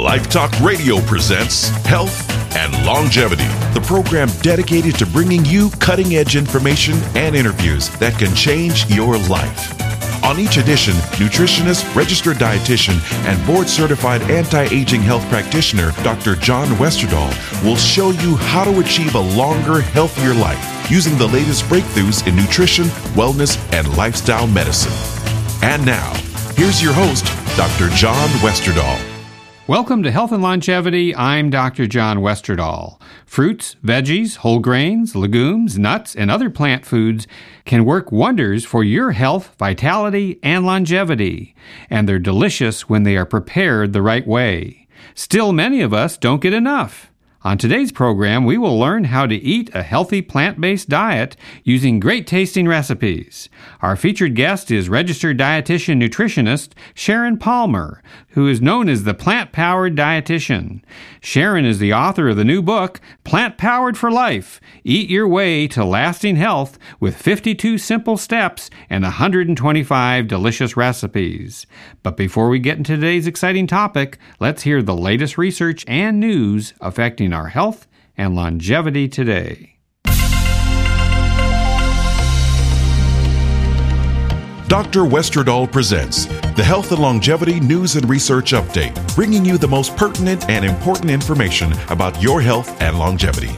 Life Talk Radio presents Health and Longevity, the program dedicated to bringing you cutting-edge information and interviews that can change your life. On each edition, nutritionist, registered dietitian, and board-certified anti-aging health practitioner, Dr. John Westerdahl, will show you how to achieve a longer, healthier life using the latest breakthroughs in nutrition, wellness, and lifestyle medicine. And now, here's your host, Dr. John Westerdahl. Welcome to Health and Longevity. I'm Dr. John Westerdahl. Fruits, veggies, whole grains, legumes, nuts, and other plant foods can work wonders for your health, vitality, and longevity. And they're delicious when they are prepared the right way. Still, many of us don't get enough. On today's program, we will learn how to eat a healthy plant-based diet using great-tasting recipes. Our featured guest is registered dietitian nutritionist Sharon Palmer, who is known as the Plant-Powered Dietitian. Sharon is the author of the new book, Plant-Powered for Life, Eat Your Way to Lasting Health with 52 Simple Steps and 125 Delicious Recipes. But before we get into today's exciting topic, let's hear the latest research and news affecting our health and longevity today. Dr. Westerdahl presents the Health and Longevity News and Research Update, bringing you the most pertinent and important information about your health and longevity.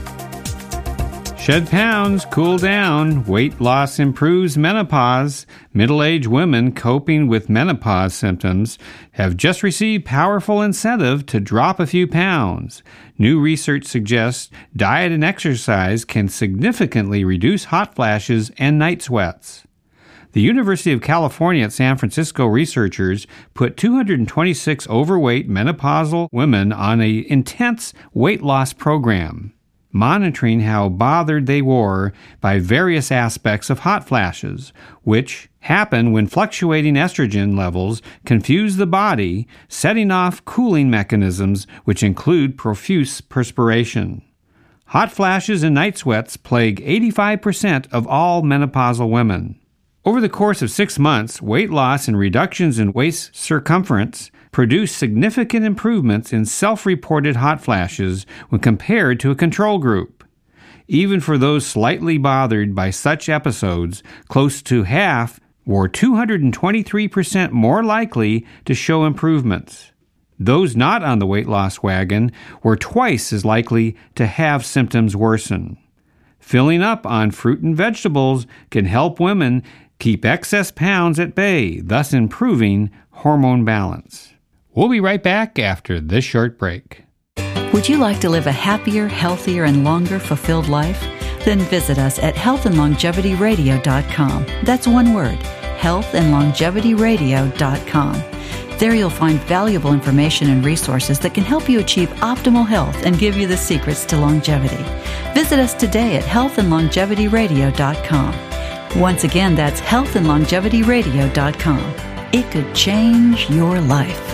Shed pounds, cool down, weight loss improves menopause. Middle-aged women coping with menopause symptoms have just received powerful incentive to drop a few pounds. New research suggests diet and exercise can significantly reduce hot flashes and night sweats. The University of California at San Francisco researchers put 226 overweight menopausal women on an intense weight loss program, monitoring how bothered they were by various aspects of hot flashes, which happen when fluctuating estrogen levels confuse the body, setting off cooling mechanisms which include profuse perspiration. Hot flashes and night sweats plague 85% of all menopausal women. Over the course of 6 months, weight loss and reductions in waist circumference produced significant improvements in self-reported hot flashes when compared to a control group. Even for those slightly bothered by such episodes, close to half were 223% more likely to show improvements. Those not on the weight loss wagon were twice as likely to have symptoms worsen. Filling up on fruit and vegetables can help women keep excess pounds at bay, thus improving hormone balance. We'll be right back after this short break. Would you like to live a happier, healthier, and longer fulfilled life? Then visit us at healthandlongevityradio.com. That's one word, healthandlongevityradio.com. There you'll find valuable information and resources that can help you achieve optimal health and give you the secrets to longevity. Visit us today at healthandlongevityradio.com. Once again, that's healthandlongevityradio.com. It could change your life.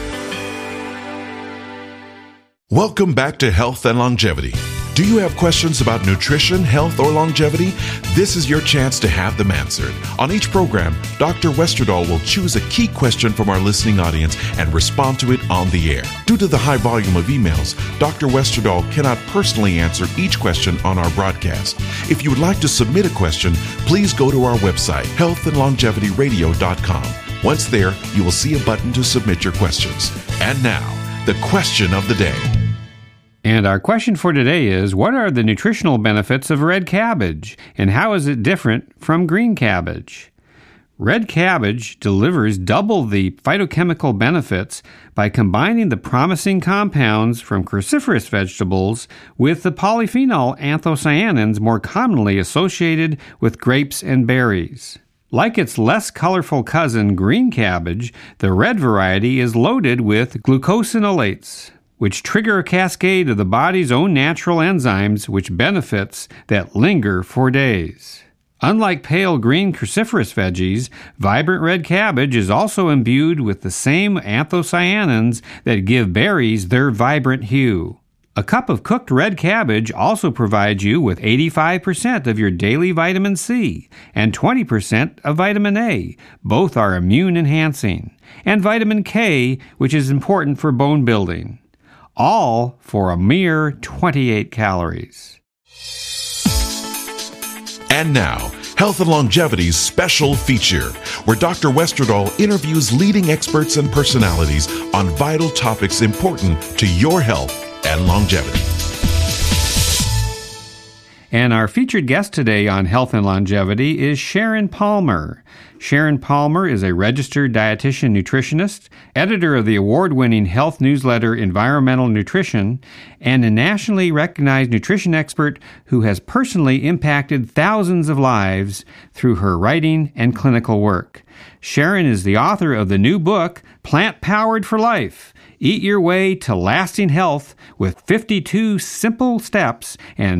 Welcome back to Health and Longevity. Do you have questions about nutrition, health, or longevity? This is your chance to have them answered. On each program, Dr. Westerdahl will choose a key question from our listening audience and respond to it on the air. Due to the high volume of emails, Dr. Westerdahl cannot personally answer each question on our broadcast. If you would like to submit a question, please go to our website, healthandlongevityradio.com. Once there, you will see a button to submit your questions. And now, the question of the day. And our question for today is, what are the nutritional benefits of red cabbage, and how is it different from green cabbage? Red cabbage delivers double the phytochemical benefits by combining the promising compounds from cruciferous vegetables with the polyphenol anthocyanins more commonly associated with grapes and berries. Like its less colorful cousin, green cabbage, the red variety is loaded with glucosinolates, which trigger a cascade of the body's own natural enzymes which benefits that linger for days. Unlike pale green cruciferous veggies, vibrant red cabbage is also imbued with the same anthocyanins that give berries their vibrant hue. A cup of cooked red cabbage also provides you with 85% of your daily vitamin C and 20% of vitamin A. Both are immune enhancing. And vitamin K, which is important for bone building. All for a mere 28 calories. And now, Health and Longevity's special feature, where Dr. Westerdahl interviews leading experts and personalities on vital topics important to your health and longevity. And our featured guest today on Health and Longevity is Sharon Palmer. Sharon Palmer is a registered dietitian nutritionist, editor of the award-winning health newsletter Environmental Nutrition, and a nationally recognized nutrition expert who has personally impacted thousands of lives through her writing and clinical work. Sharon is the author of the new book, Plant Powered for Life. Eat your way to lasting health with 52 simple steps and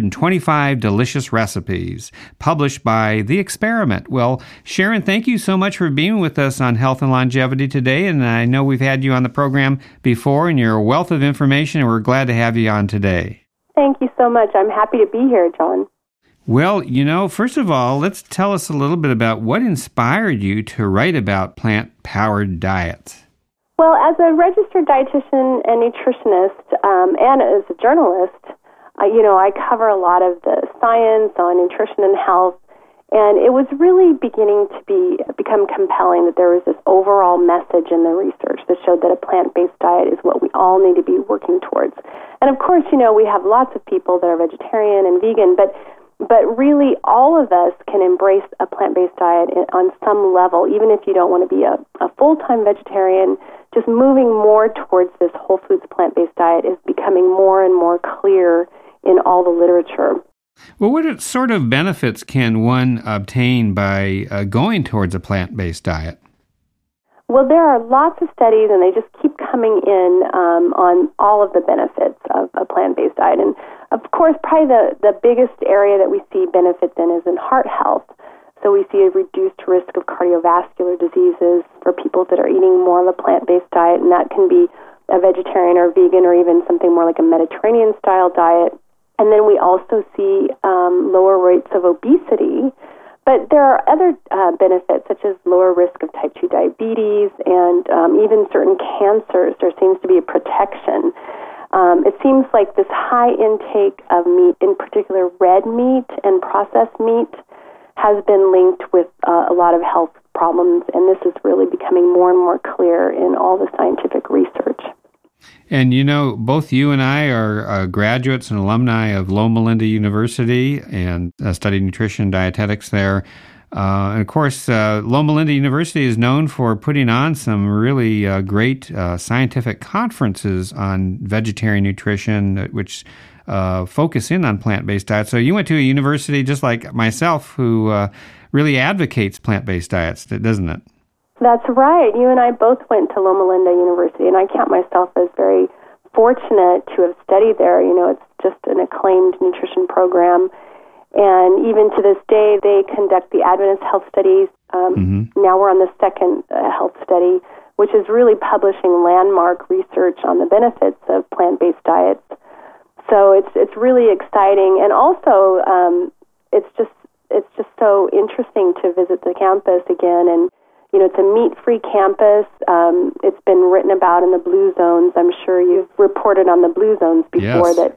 125 delicious recipes, published by The Experiment. Well, Sharon, thank you so much for being with us on Health and Longevity today, and I know we've had you on the program before, and you're a wealth of information, and we're glad to have you on today. Thank you so much. I'm happy to be here, John. Well, first of all, let's tell us a little bit about what inspired you to write about plant-powered diets. Well, as a registered dietitian and nutritionist, and as a journalist, I cover a lot of the science on nutrition and health, and it was really beginning to become compelling that there was this overall message in the research that showed that a plant-based diet is what we all need to be working towards. And of course, we have lots of people that are vegetarian and vegan, but really all of us can embrace a plant-based diet on some level, even if you don't want to be a full-time vegetarian. Just moving more towards this whole foods plant-based diet is becoming more and more clear in all the literature. Well, what sort of benefits can one obtain by going towards a plant-based diet? Well, there are lots of studies, and they just keep coming in on all of the benefits of a plant-based diet. And, of course, probably the biggest area that we see benefits in is in heart health. So we see a reduced risk of cardiovascular diseases for people that are eating more of a plant-based diet, and that can be a vegetarian or vegan or even something more like a Mediterranean-style diet. And then we also see lower rates of obesity. But there are other benefits, such as lower risk of type 2 diabetes and even certain cancers. There seems to be a protection. It seems like this high intake of meat, in particular red meat and processed meat, has been linked with a lot of health problems, and this is really becoming more and more clear in all the scientific research. And both you and I are graduates and alumni of Loma Linda University and studied nutrition and dietetics there. And of course, Loma Linda University is known for putting on some really great scientific conferences on vegetarian nutrition, which focus in on plant-based diets. So you went to a university just like myself who really advocates plant-based diets, doesn't it? That's right. You and I both went to Loma Linda University, and I count myself as very fortunate to have studied there. It's just an acclaimed nutrition program. And even to this day, they conduct the Adventist Health Studies. Now we're on the second health study, which is really publishing landmark research on the benefits of plant-based diets. So it's really exciting, and also it's just so interesting to visit the campus again. And it's a meat-free campus. It's been written about in the blue zones. I'm sure you've reported on the blue zones before. Yes.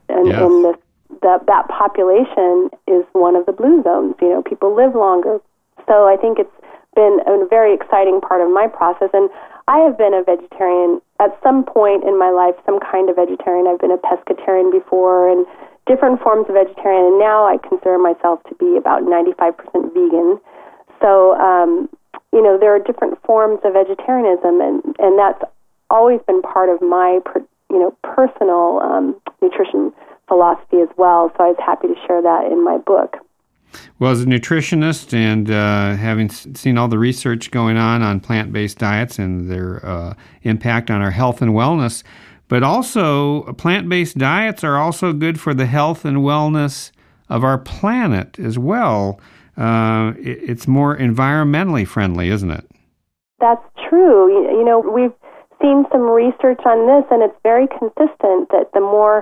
That population is one of the blue zones. People live longer. So I think it's been a very exciting part of my process. And I have been a vegetarian at some point in my life, some kind of vegetarian. I've been a pescatarian before and different forms of vegetarian. And now I consider myself to be about 95% vegan. So, there are different forms of vegetarianism, and that's always been part of my, personal nutrition philosophy as well. So I was happy to share that in my book. Well, as a nutritionist and having seen all the research going on plant-based diets and their impact on our health and wellness, but also plant-based diets are also good for the health and wellness of our planet as well. It's more environmentally friendly, isn't it? That's true. We've seen some research on this, and it's very consistent that the more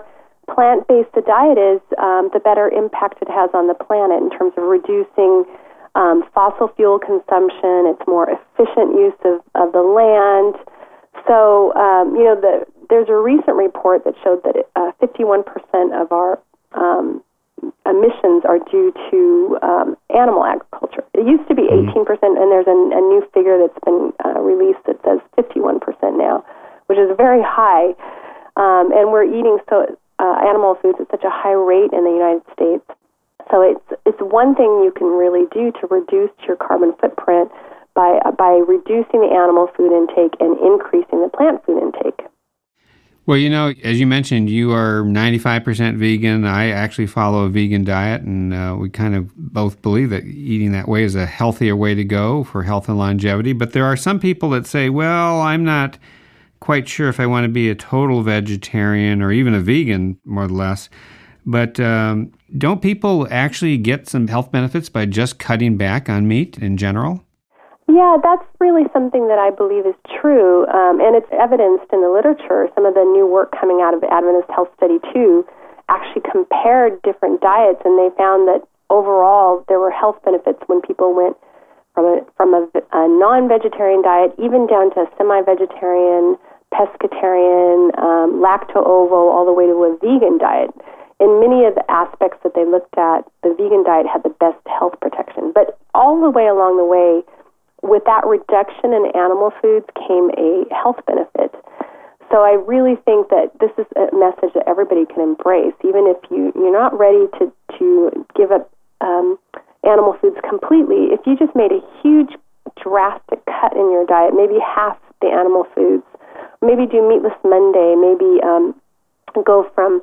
plant-based a diet is, the better impact it has on the planet in terms of reducing fossil fuel consumption. It's more efficient use of the land. So, there's a recent report that showed that 51% of our emissions are due to animal agriculture. It used to be 18%, and there's a new figure that's been released that says 51% now, which is very high. And we're eating animal foods at such a high rate in the United States. So it's one thing you can really do to reduce your carbon footprint by reducing the animal food intake and increasing the plant food intake. Well, as you mentioned, you are 95% vegan. I actually follow a vegan diet, and we kind of both believe that eating that way is a healthier way to go for health and longevity. But there are some people that say, well, I'm not quite sure if I want to be a total vegetarian or even a vegan, more or less. But don't people actually get some health benefits by just cutting back on meat in general? Yeah, that's really something that I believe is true, and it's evidenced in the literature. Some of the new work coming out of Adventist Health Study 2 actually compared different diets, and they found that overall there were health benefits when people went from a non-vegetarian diet even down to a semi-vegetarian, pescatarian, lacto-ovo, all the way to a vegan diet. In many of the aspects that they looked at, the vegan diet had the best health protection. But all the way along the way, with that reduction in animal foods came a health benefit. So I really think that this is a message that everybody can embrace, even if you're not ready to give up animal foods completely. If you just made a huge, drastic cut in your diet, maybe half the animal foods, maybe do Meatless Monday, maybe go from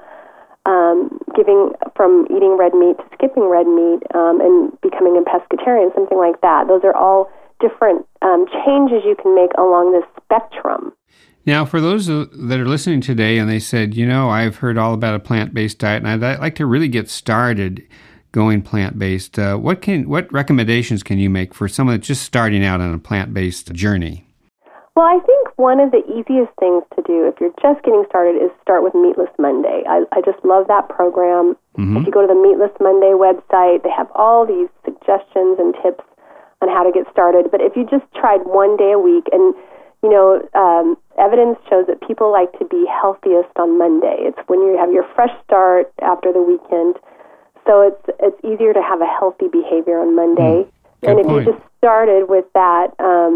eating red meat to skipping red meat and becoming a pescatarian, something like that. Those are all different changes you can make along this spectrum. Now, for those that are listening today and they said, I've heard all about a plant-based diet and I'd like to really get started going plant-based, what recommendations can you make for someone that's just starting out on a plant-based journey? Well, I think one of the easiest things to do if you're just getting started is start with Meatless Monday. I just love that program. Mm-hmm. If you go to the Meatless Monday website, they have all these suggestions and tips on how to get started. But if you just tried one day a week, and evidence shows that people like to be healthiest on Monday. It's when you have your fresh start after the weekend. So it's easier to have a healthy behavior on Monday. And if you just started with that,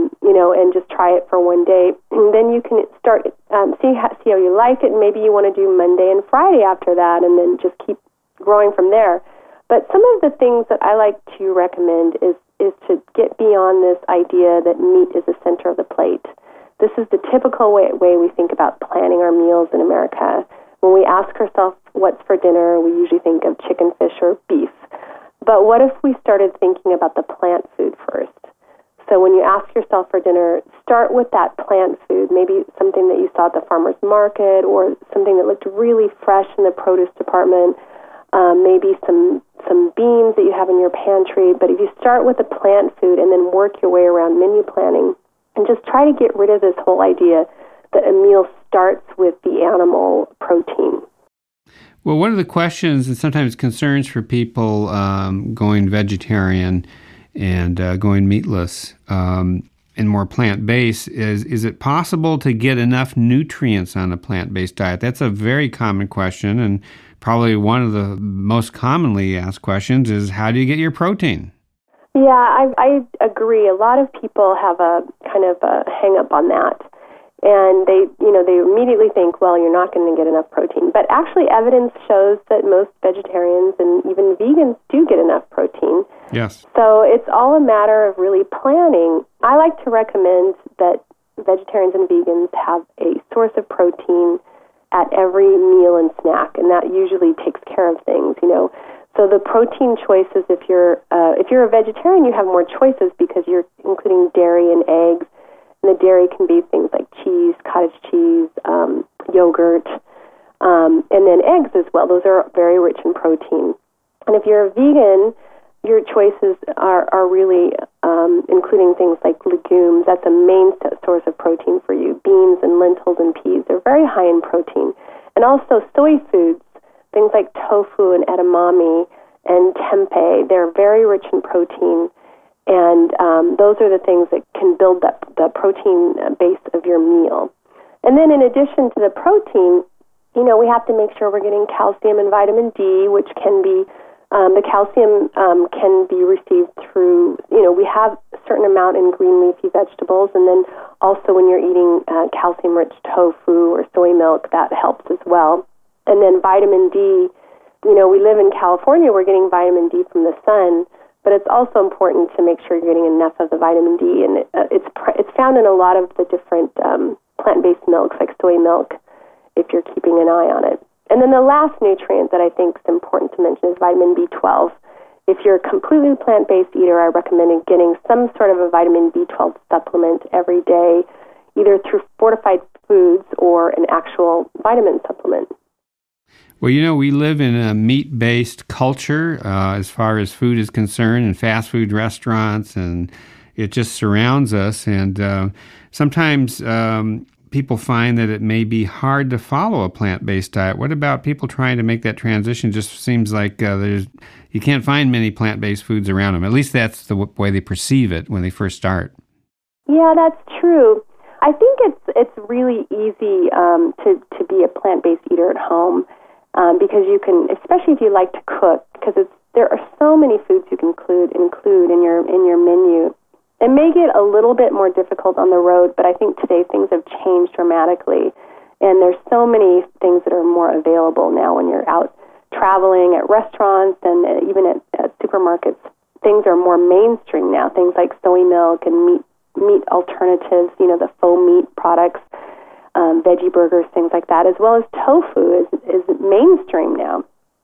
and just try it for one day, and then you can start see how you like it. And maybe you want to do Monday and Friday after that, and then just keep growing from there. But some of the things that I like to recommend is to get beyond this idea that meat is the center of the plate. This is the typical way we think about planning our meals in America. When we ask ourselves what's for dinner, we usually think of chicken, fish, or beef. But what if we started thinking about the plant food first? So when you ask yourself for dinner, start with that plant food, maybe something that you saw at the farmer's market or something that looked really fresh in the produce department, maybe some beans that you have in your pantry. But if you start with the plant food and then work your way around menu planning and just try to get rid of this whole idea that a meal starts with the animal protein. Well, one of the questions and sometimes concerns for people going vegetarian and going meatless and more plant-based is it possible to get enough nutrients on a plant-based diet? That's a very common question, and probably one of the most commonly asked questions is, how do you get your protein? Yeah, I agree. A lot of people have a kind of a hang-up on that. And they immediately think, well, you're not going to get enough protein. But actually, evidence shows that most vegetarians and even vegans do get enough protein. Yes. So it's all a matter of really planning. I like to recommend that vegetarians and vegans have a source of protein at every meal and snack, and that usually takes care of things, So the protein choices, if you're a vegetarian, you have more choices because you're including dairy and eggs. And the dairy can be things like cheese, cottage cheese, yogurt, and then eggs as well. Those are very rich in protein. And if you're a vegan, your choices are really including things like legumes. That's a main source of protein for you. Beans and lentils and peas are very high in protein. And also soy foods things like tofu and edamame and tempeh. They're very rich in protein, and those are the things that can build the protein base of your meal. And then in addition to the protein, we have to make sure we're getting calcium and vitamin D, which can be, the calcium can be received through, we have a certain amount in green leafy vegetables, and then also when you're eating calcium-rich tofu or soy milk, that helps as well. And then vitamin D, we live in California, we're getting vitamin D from the sun, but it's also important to make sure you're getting enough of the vitamin D, and it's found in a lot of the different plant-based milks, like soy milk, if you're keeping an eye on it. And then the last nutrient that I think is important to mention is vitamin B12. If you're a completely plant-based eater, I recommend getting some sort of a vitamin B12 supplement every day, either through fortified foods or an actual vitamin supplement. Well, we live in a meat-based culture as far as food is concerned, and fast food restaurants, and it just surrounds us. And sometimes people find that it may be hard to follow a plant-based diet. What about people trying to make that transition? Just seems like you can't find many plant-based foods around them. At least that's the way they perceive it when they first start. Yeah, that's true. I think it's really easy to be a plant-based eater at home because you can, especially if you like to cook, because there are so many foods you can include in your menu. It may get a little bit more difficult on the road, but I think today things have changed dramatically, and there's so many things that are more available now when you're out traveling at restaurants and even at supermarkets. Things are more mainstream now, things like soy milk and meat alternatives, the faux meat products, veggie burgers, things like that, as well as tofu is mainstream now.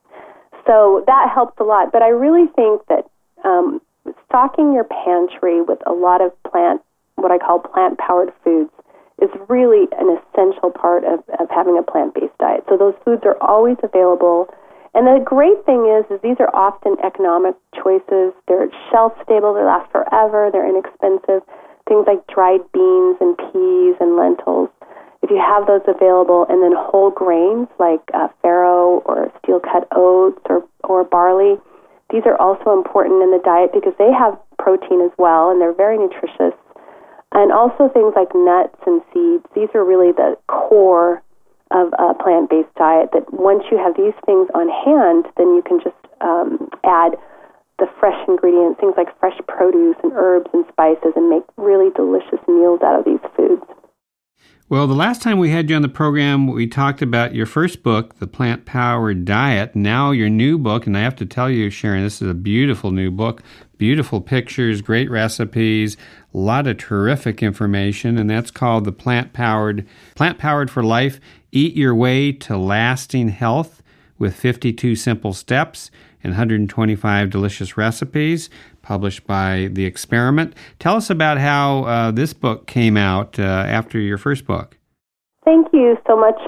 So that helps a lot, but I really think that stocking your pantry with a lot of what I call plant-powered foods is really an essential part of having a plant-based diet. So those foods are always available. And the great thing is these are often economic choices. They're shelf-stable. They last forever. They're inexpensive. Things like dried beans and peas and lentils. If you have those available, and then whole grains like farro or steel-cut oats or barley, these are also important in the diet because they have protein as well, and they're very nutritious. And also things like nuts and seeds. These are really the core of a plant-based diet, that once you have these things on hand, then you can just add the fresh ingredients, things like fresh produce and herbs and spices, and make really delicious meals out of these foods. Well, the last time we had you on the program, we talked about your first book, The Plant-Powered Diet. Now your new book, and I have to tell you, Sharon, this is a beautiful new book. Beautiful pictures, great recipes, a lot of terrific information, and that's called The Plant-Powered for Life, Eat Your Way to Lasting Health with 52 Simple Steps and 125 Delicious Recipes, published by The Experiment. Tell us about how this book came out after your first book. Thank you so much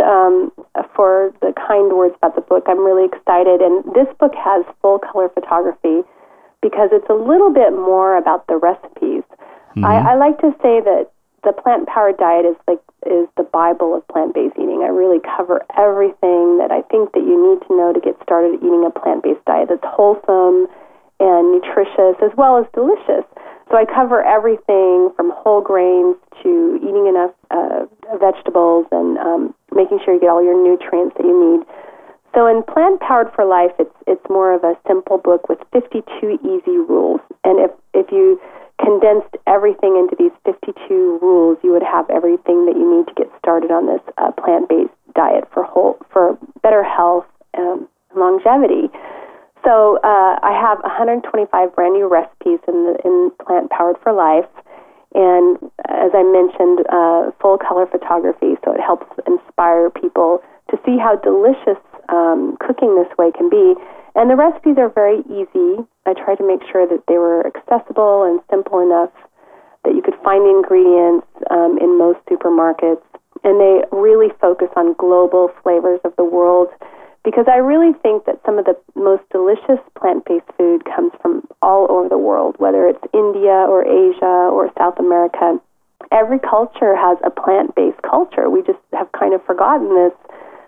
for the kind words about the book. I'm really excited. And this book has full-color photography because it's a little bit more about the recipes. Mm-hmm. I like to say that the plant-powered diet is the Bible of plant-based eating. I really cover everything that I think that you need to know to get started eating a plant-based diet that's wholesome and nutritious as well as delicious. So I cover everything from whole grains to eating enough vegetables and making sure you get all your nutrients that you need. So in Plant Powered for Life, it's more of a simple book with 52 easy rules. And if you condensed everything into these 52 rules, you would have everything that you need to get started on this plant-based diet for better health and longevity. So I have 125 brand new recipes in Plant Powered for Life, and as I mentioned, full color photography, so it helps inspire people to see how delicious cooking this way can be. And the recipes are very easy. I tried to make sure that they were accessible and simple enough that you could find the ingredients in most supermarkets, and they really focus on global flavors of the world, because I really think that some of the most delicious plant-based food comes from all over the world, whether it's India or Asia or South America. Every culture has a plant-based culture. We just have kind of forgotten this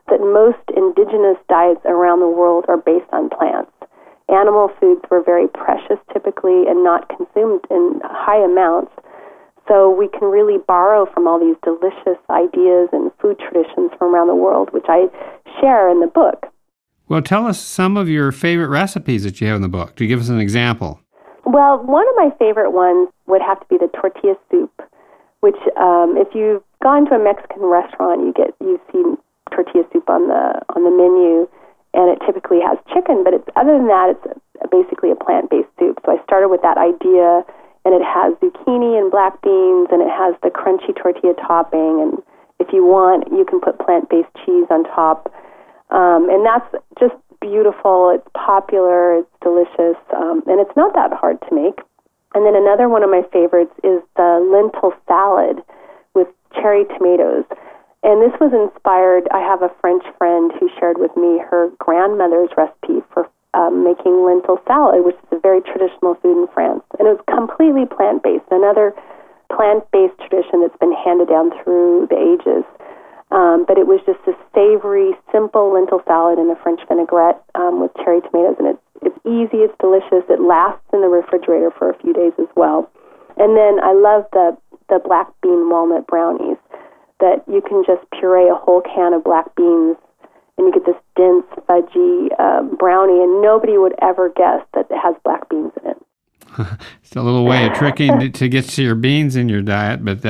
that most indigenous diets around the world are based on plants. Animal foods were very precious typically and not consumed in high amounts. So we can really borrow from all these delicious ideas and food traditions from around the world, which I share in the book. Well, tell us some of your favorite recipes that you have in the book. Do you give us an example? Well, one of my favorite ones would have to be the tortilla soup, which if you've gone to a Mexican restaurant, you see tortilla soup on the menu, and it typically has chicken, but other than that, it's basically a plant-based soup. So I started with that idea, and it has zucchini and black beans, and it has the crunchy tortilla topping, and if you want, you can put plant-based cheese on top. And that's just beautiful. It's popular. It's delicious. And it's not that hard to make. And then another one of my favorites is the lentil salad with cherry tomatoes. And this was inspired. I have a French friend who shared with me her grandmother's recipe for making lentil salad, which is a very traditional food in France. And it was completely plant-based, another plant-based tradition that's been handed down through the ages. But it was just a savory, simple lentil salad in a French vinaigrette with cherry tomatoes. And it's easy, it's delicious, it lasts in the refrigerator for a few days as well. And then I love the black bean walnut brownies, that you can just puree a whole can of black beans and you get this dense, fudgy brownie, and nobody would ever guess that it has black beans in it. It's a little way of tricking to get your beans in your diet, but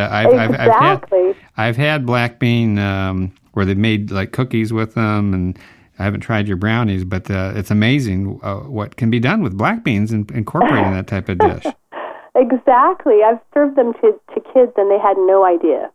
I've had black bean where they've made like cookies with them, and I haven't tried your brownies, but it's amazing what can be done with black beans and incorporating that type of dish. Exactly. I've served them to kids, and they had no idea.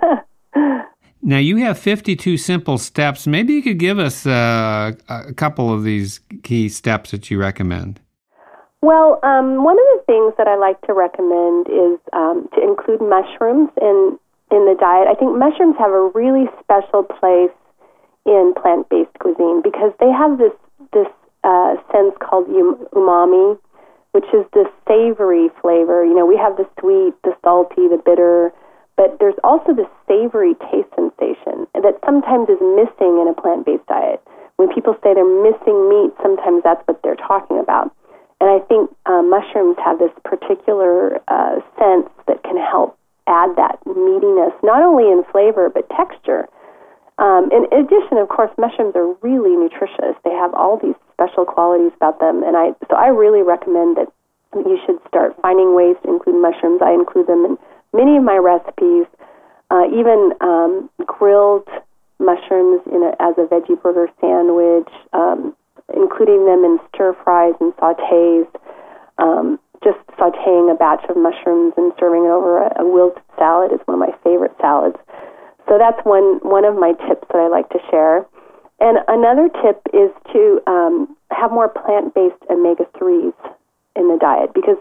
Now, you have 52 simple steps. Maybe you could give us a couple of these key steps that you recommend. Well, one of the things that I like to recommend is to include mushrooms in the diet. I think mushrooms have a really special place in plant-based cuisine because they have this sense called umami, which is this savory flavor. You know, we have the sweet, the salty, the bitter, but there's also this savory taste sensation that sometimes is missing in a plant-based diet. When people say they're missing meat, sometimes that's what they're talking about. And I think mushrooms have this particular sense that can help add that meatiness, not only in flavor, but texture. In addition, of course, mushrooms are really nutritious. They have all these special qualities about them. And so I really recommend that you should start finding ways to include mushrooms. I include them in many of my recipes, even grilled mushrooms as a veggie burger sandwich, including them in stir-fries and sautés, just sautéing a batch of mushrooms and serving it over a wilted salad is one of my favorite salads. So that's one of my tips that I like to share. And another tip is to have more plant-based omega-3s in the diet, because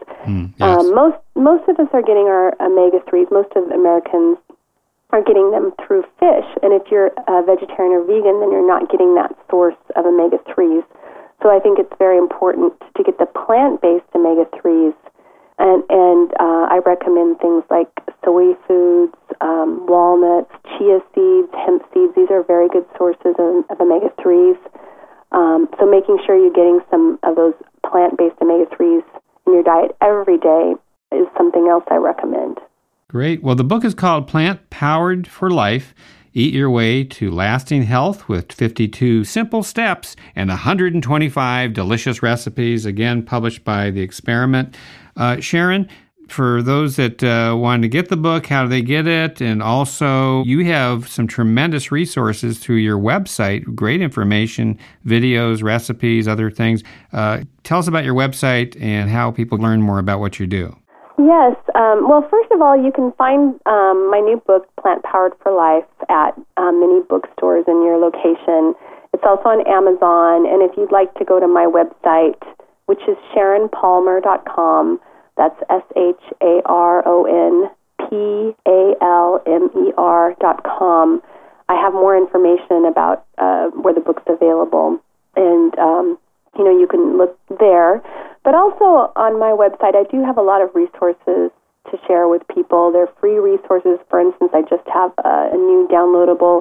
most of us are getting our omega-3s, most of Americans are getting them through fish. And if you're a vegetarian or vegan, then you're not getting that source of omega-3s. So I think it's very important to get the plant-based omega-3s. And I recommend things like soy foods, walnuts, chia seeds, hemp seeds. These are very good sources of omega-3s. So making sure you're getting some of those plant-based omega-3s in your diet every day is something else I recommend. Great. Well, the book is called Plant Powered for Life. Eat your way to lasting health with 52 simple steps and 125 delicious recipes, again, published by The Experiment. Sharon, for those that want to get the book, how do they get it? And also, you have some tremendous resources through your website, great information, videos, recipes, other things. Tell us about your website and how people learn more about what you do. Yes. Well, first of all, you can find my new book, Plant Powered for Life, at many bookstores in your location. It's also on Amazon. And if you'd like to go to my website, which is SharonPalmer.com, that's SharonPalmer.com, I have more information about where the book's available. And, you can look there. But also on my website, I do have a lot of resources to share with people. They're free resources. For instance, I just have a new downloadable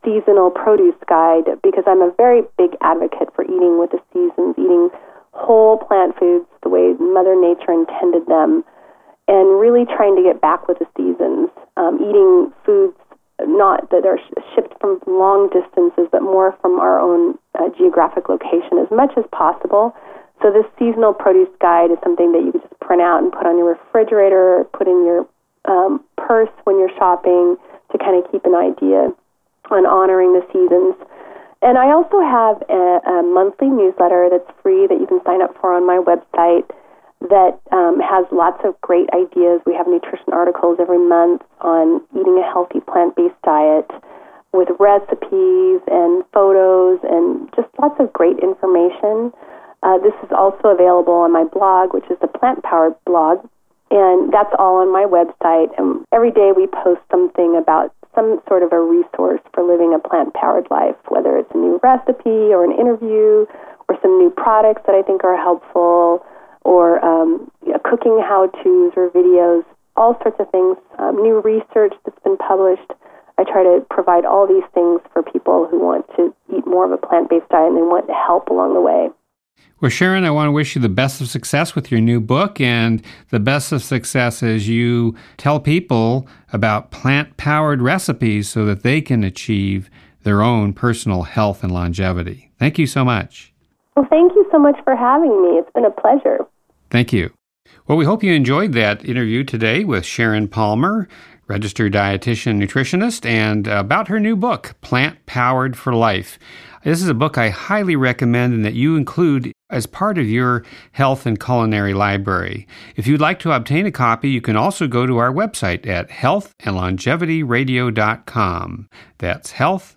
seasonal produce guide because I'm a very big advocate for eating with the seasons, eating whole plant foods the way Mother Nature intended them, and really trying to get back with the seasons, eating foods not that are shipped from long distances, but more from our own geographic location as much as possible. So this seasonal produce guide is something that you can just print out and put on your refrigerator, or put in your purse when you're shopping to kind of keep an idea on honoring the seasons. And I also have a monthly newsletter that's free that you can sign up for on my website that has lots of great ideas. We have nutrition articles every month on eating a healthy plant-based diet with recipes and photos and just lots of great information. This is also available on my blog, which is the Plant Powered blog, and that's all on my website. And every day we post something about some sort of a resource for living a plant-powered life, whether it's a new recipe or an interview or some new products that I think are helpful, or cooking how-tos or videos, all sorts of things, new research that's been published. I try to provide all these things for people who want to eat more of a plant-based diet and they want help along the way. Well, Sharon, I want to wish you the best of success with your new book, and the best of success as you tell people about plant-powered recipes so that they can achieve their own personal health and longevity. Thank you so much. Well, thank you so much for having me. It's been a pleasure. Thank you. Well, we hope you enjoyed that interview today with Sharon Palmer, registered dietitian nutritionist, and about her new book, Plant Powered for Life. This is a book I highly recommend and that you include as part of your health and culinary library. If you'd like to obtain a copy, you can also go to our website at healthandlongevityradio.com. That's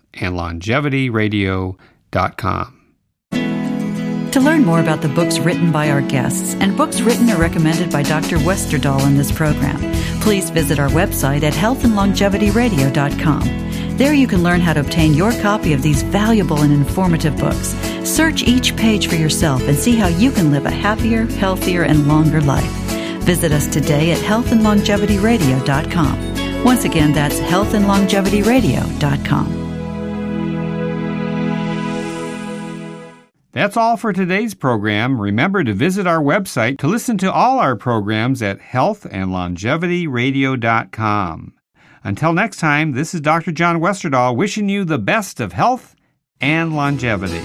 healthandlongevityradio.com. To learn more about the books written by our guests and books written or recommended by Dr. Westerdahl in this program, please visit our website at healthandlongevityradio.com. There you can learn how to obtain your copy of these valuable and informative books. Search each page for yourself and see how you can live a happier, healthier, and longer life. Visit us today at healthandlongevityradio.com. Once again, that's healthandlongevityradio.com. That's all for today's program. Remember to visit our website to listen to all our programs at healthandlongevityradio.com. Until next time, this is Dr. John Westerdahl wishing you the best of health and longevity.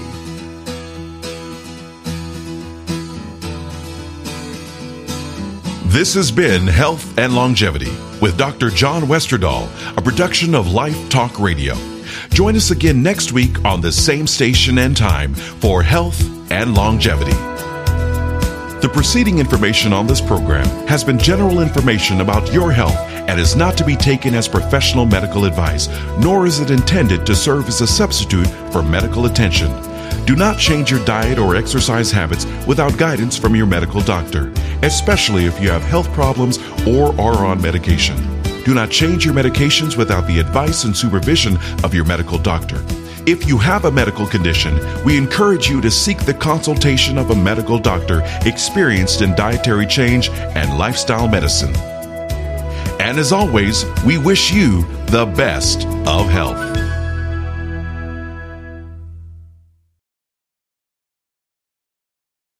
This has been Health and Longevity with Dr. John Westerdahl, a production of Life Talk Radio. Join us again next week on the same station and time for Health and Longevity. The preceding information on this program has been general information about your health and is not to be taken as professional medical advice, nor is it intended to serve as a substitute for medical attention. Do not change your diet or exercise habits without guidance from your medical doctor, especially if you have health problems or are on medication. Do not change your medications without the advice and supervision of your medical doctor. If you have a medical condition, we encourage you to seek the consultation of a medical doctor experienced in dietary change and lifestyle medicine. And as always, we wish you the best of health.